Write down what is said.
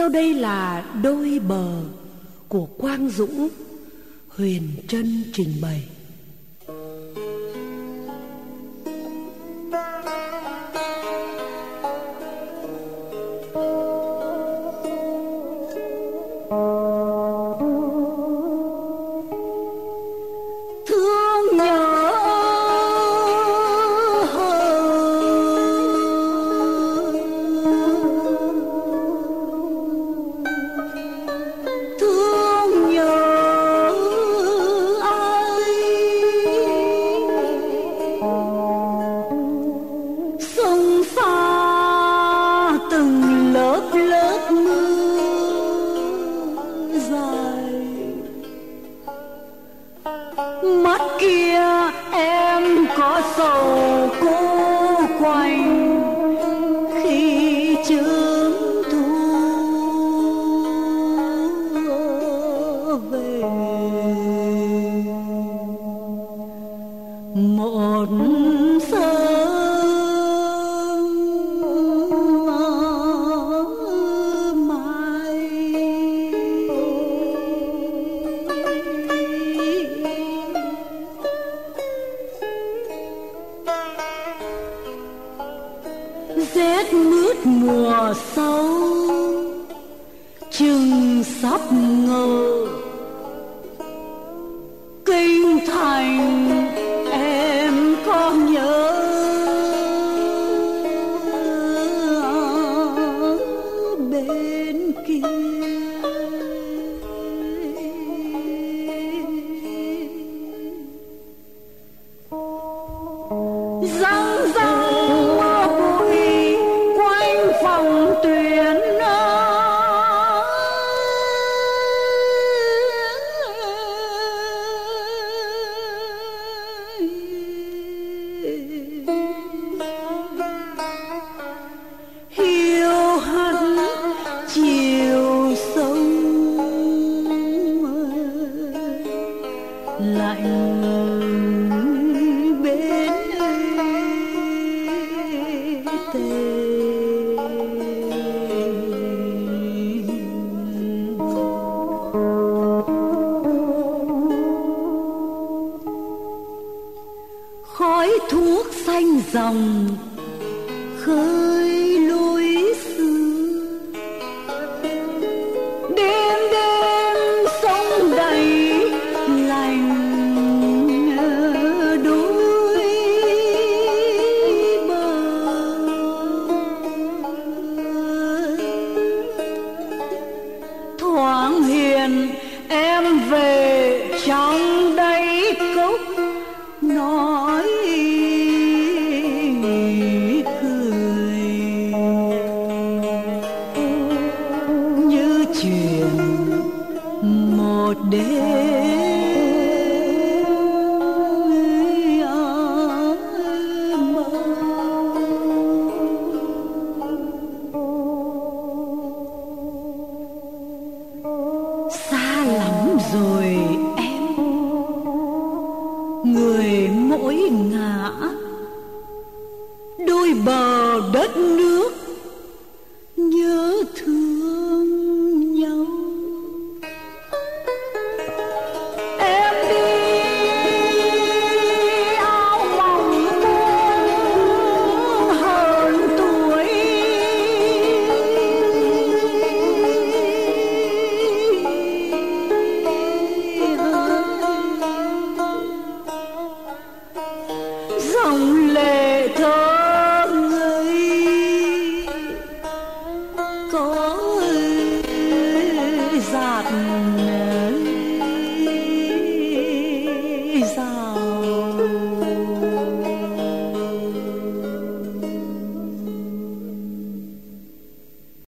Sau đây là Đôi bờ của Quang Dũng, Huyền Trân trình bày. Mắt kia em có sầu cô quạnh khi chớm thu về. Một rét mướt mùa sâu chừng sắp ngờ, kinh thành em có nhớ bên kia. Răng răng phòng tuyến hiu hắt chiều sông lạnh bên tề. Khói thuốc xanh ròng khơi lối xưa, đêm đêm sông đầy lành đôi bờ. Thoáng hiền em về trong đây cốc nói cười như chuyện một đêm mơ. Xa lắm rồi em, người mỗi ngã, đôi bờ đất nước nhớ thương nhau. Em đi áo mỏng muôn hơn tuổi, dòng lệ thơ ngây có giạt